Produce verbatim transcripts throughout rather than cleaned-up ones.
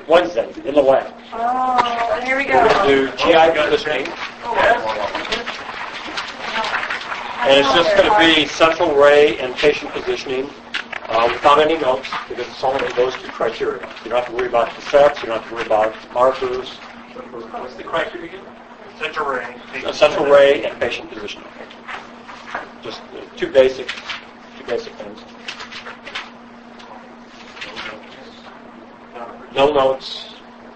Wednesday in the lab. Oh, here we go. We're going to do G I positioning. And it's just going to be central ray and patient positioning uh, without any notes because it's only those two criteria. You don't have to worry about the sets. You don't have to worry about markers. What's the criteria again? Central ray. A central ray and patient positioning. Just uh, two basic, two basic things. No notes.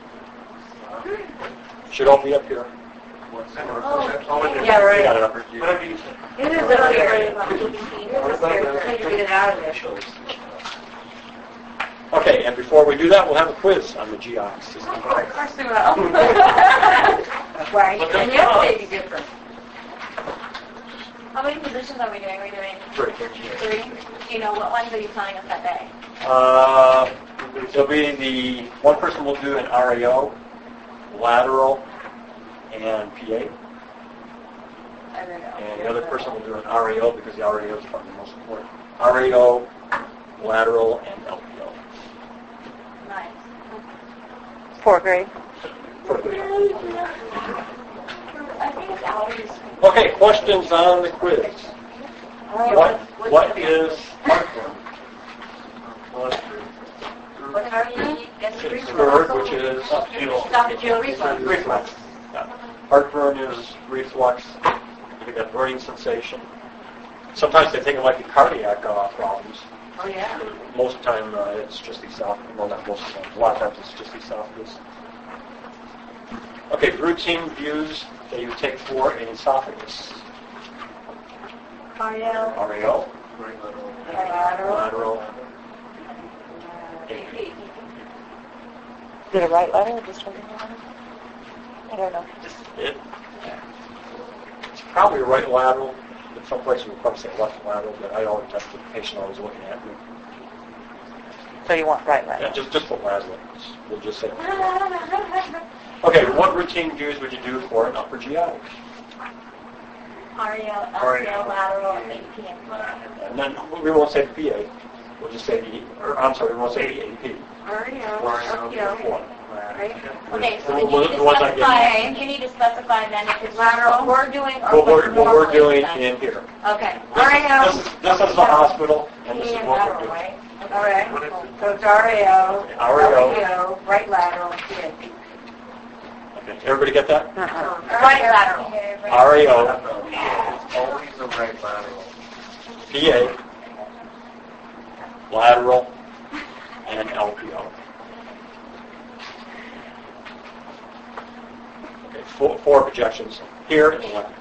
Should all be up here. Oh, yeah, right. You got it up. It is up here. Get it out of there. Okay, and before we do that, we'll have a quiz on the G I system. Of course we will. Right. And your may be different. How many positions are we doing? Are we doing Three. three? Do you know what ones are you telling us that day? Uh, there'll be the one person will do an R A O, lateral, and P A, I don't know. and the other person will do an R A O because the R A O is probably the most important. R A O, lateral, and L P O. Nice. Fourth grade. I think it's hours. Okay, questions on the quiz. What what is heartburn? What are you? GERD, which is Esophageal reflux. reflux. Yeah. Heartburn is reflux. You get burning sensation. Sometimes they think it might be cardiac uh, problems. Oh, yeah. Most of the time uh, it's just esophagus. Well, not most of the time. A lot of times it's just esophagus. Okay, routine views that you take for an esophagus. R A O. R A O, Lateral. lateral, A P. Is it a right letter or just a wrong letter? I don't know. It, it's probably a right lateral. In some places we'll probably say left lateral, but I always that's what the patient always looking at me. So you want right letter? Yeah, just just put lateral. We'll just say. Okay, what routine views would you do for an upper G I? R A O, L P O, lateral, and A P. And then we won't say the P A. We'll just say the, or I'm sorry, we won't say the A P. R A O. L P O. Right? Okay, so The then you need to ones I gave specify, you. you need to specify then if it's lateral what we're doing or What we're, what's what we're normally doing done. in here. Okay. This, R A O. this, is, this is the hospital, and this is And what we're lateral, doing. right? All right. So it's R A O. R A O. L P O. Right lateral. P A. Okay, everybody get that? Uh-huh. Right lateral. R A O, It's always the right lateral. P A, lateral, and L P O. Okay, four, four projections here and left.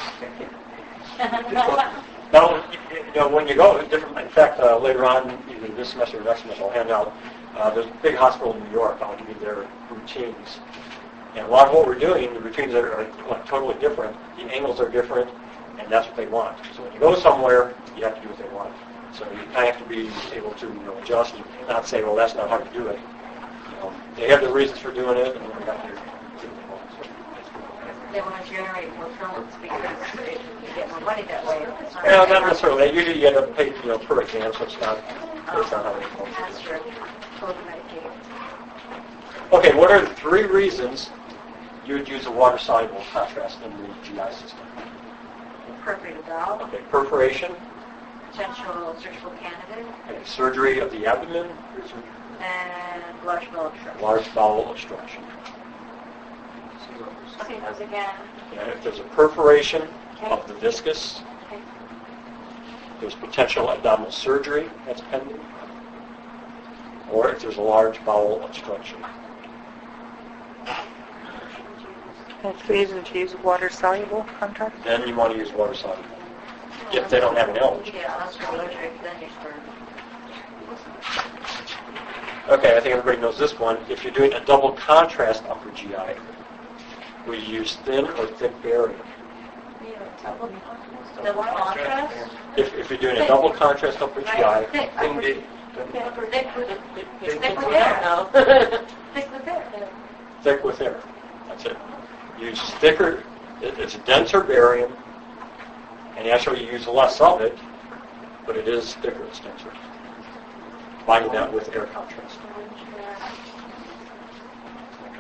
Now, you know, when you go, different. In fact, uh, later on, either this semester or next semester, I'll hand out. Uh, there's a big hospital in New York. I'll give you their routines. And a lot of what we're doing, the routines are, are like, totally different. The angles are different, and that's what they want. So when you go somewhere, you have to do what they want. So you kind of have to be able to, you know, adjust and not say, well, that's not how to do it. You know, they have their reasons for doing it, and we have to do what they want. So, They want to generate more films because you get more money that way. yeah, not necessarily. Usually you end up paying, you know, per exam, so it's not, it's not how they go. That's true. Totally medicated. Okay, what are the three reasons you would use a water-soluble contrast in the G I system? Perforated valve. Okay, perforation, Potential surgical candidate. okay, surgery of the abdomen, And large bowel obstruction. large bowel obstruction. Okay, those again. Okay, if there's a perforation Okay. of the viscus, Okay. there's potential abdominal surgery that's pending, or if there's a large bowel obstruction. That's the reason to use water-soluble contrast. Then you want to use water-soluble if they don't have an allergy. Yeah, that's allergic, then you start. Okay, I think everybody knows this one. If you're doing a double contrast upper G I, we use thin or thick barium. Double contrast? If, if you're doing a double contrast upper G I, Thick. then it- Thick with thick with Thick thick with with air. air. Thick with air. thick with air. That's it. Use thicker, it, it's a denser barium, and actually you use less of it, but it is thicker, it's denser. Combining that with air contrast.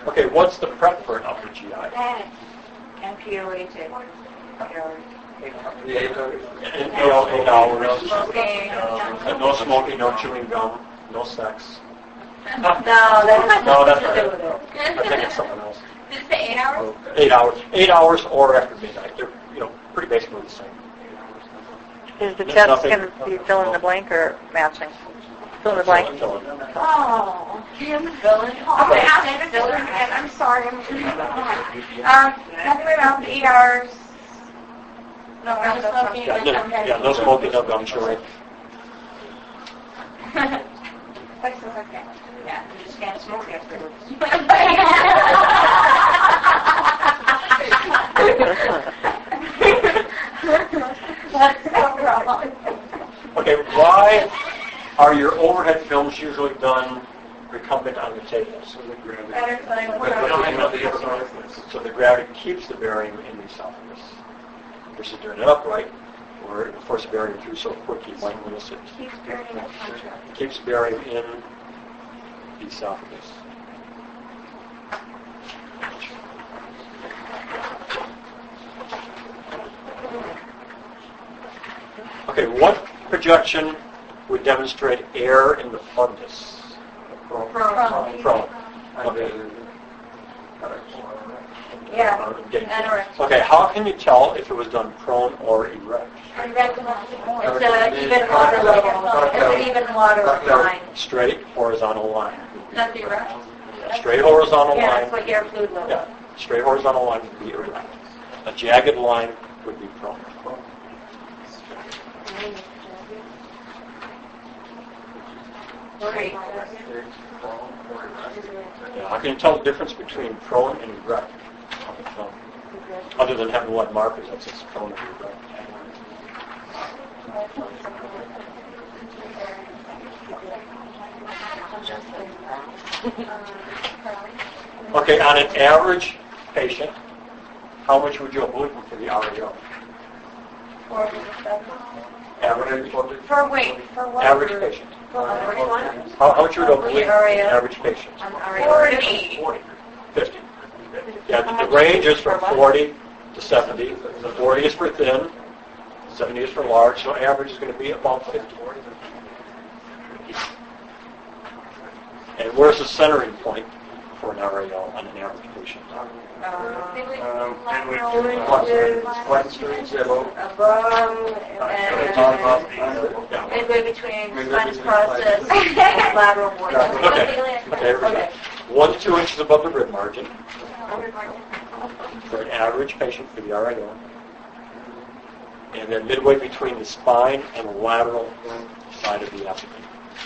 Okay, what's the prep for an upper G I? M P O H A. Eight hours. Smoking. Uh, no smoking, no chewing gum, no sex. No, that has No, that's nothing to do not with it. it. I think it's something else. Did it say eight hours? Eight hours. Eight hours or after midnight. They're, you know, pretty basically the same. Is the There's test nothing- going to be fill in the blank or matching? Fill in the blank. Fill in. Oh, Kim Villain. I'm going to ask Villain again. I'm sorry. I'm um, nothing around eight hours. No, no smoking. Yeah, no, yeah, no smoking, no gum chewing. That's okay. Yeah, you just can't smoke afterwards. That's no problem. Okay, why are your overhead films usually done recumbent on the table? So the gravity, Better than But we don't have nothing else. so the gravity keeps the bearing in the esophagus. Versus doing it upright, where it forces bearing through so quickly, you might miss it. keeps burning the country. It keeps bearing in the esophagus. Okay, what projection would demonstrate air in the fundus? Prone. Prone. Prone. Okay. Yeah. Uh, getting- Anorexic. Okay, how can you tell if it was done prone or erect? It's an even water level. It's an even water line. Straight horizontal line. Not the erect. Straight horizontal Yeah, line. that's what air fluid level. Yeah, straight horizontal line would be erect. A jagged line would be prone. Great. Yeah, how can you tell the difference between prone and erect on the film? Other than having what markers that says prone and erect. Okay, on an average patient, how much would you have looking for the R A O? Average, For weight, for what? average patient. For which one? How, how much would you have The looking R A O? average patient? Forty. fifty. Yeah, the range is from forty to seventy. forty is for thin, seventy is for large, so average is going to be about fifty. And where's the centering point for an R A O on an average patient? Above and midway between spinous process and lateral border. Okay, okay, here we go. One to two inches above the rib margin for an average patient for the R A O. And then midway between the spine and the lateral side of the abdomen.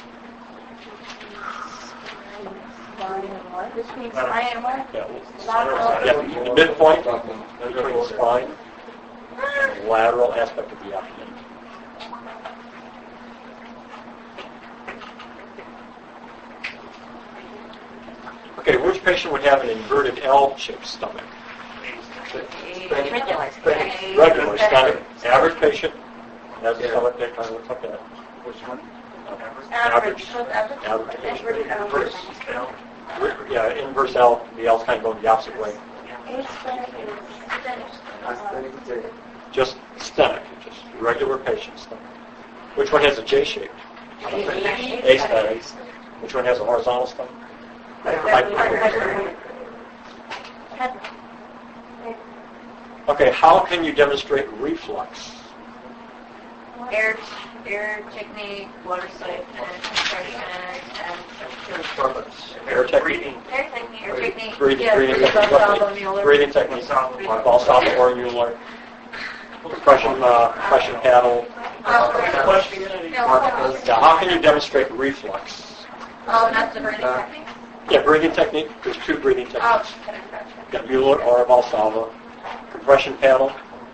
Between spine and what? Yeah, yeah, the midpoint between the spine and the lateral aspect of the abdomen. Okay, which patient would have an inverted L-shaped stomach? Regular stomach. Average patient has a stomach that kind of looks like that. Which one? Average. Average. Average patient. Average. Yeah, inverse L, the L's kind of going the opposite way. Just stomach, just regular patient stomach. Which one has a J shape? A stomach. Which one has a horizontal stomach? Okay, how can you demonstrate reflux? Air, air technique, water siphon, compression, and Air technique. air technique, air technique. Breathing, Yeah, breathing Valsalva, technique. Mueller. Breathing technique. Valsalva or Mueller. Compression, uh, compression paddle. Oh, Yeah, how can you demonstrate reflux? oh, that's the breathing technique. Yeah, breathing technique. There's two breathing Oh, techniques. okay, gotcha. Yeah, Mueller or Valsalva. Compression paddle.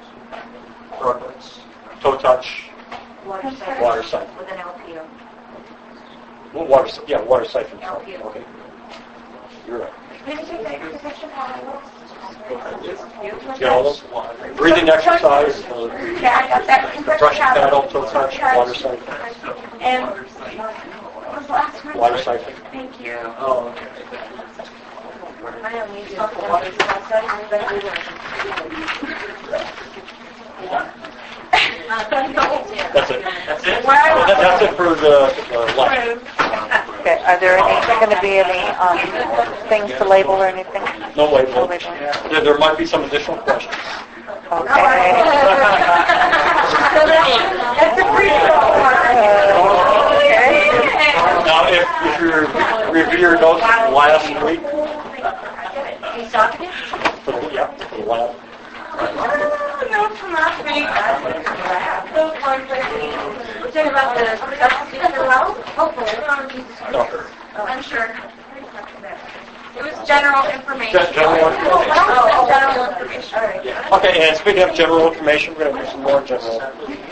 Toe touch. Water siphon. Water siphon. With an L P O. Well, water, si- yeah, water siphon. L P O. Okay. You're right. Did you take the exercise paddle? Get all those? Breathing exercise. uh, Yeah, I got that. Compression paddle, toe touch, water siphon. And what was the last one? Water siphon. Thank you. Oh, I have That's it. That's it? Well, that- That's it for the uh, life. Okay, are there any, going to be any um, things to label or anything? No No label. labeling. There, there might be some additional questions. Okay. That's a free Uh, okay. Now, if, if you review your notes from last week, He's talking? for the, yeah, for the lab, No, from last week. Those ones that we're talking about the substitute for well? Hopefully. no. I'm sure. It was general information. Gen- general information. Oh, general information. Okay, and speaking of general information, we're going to do some more general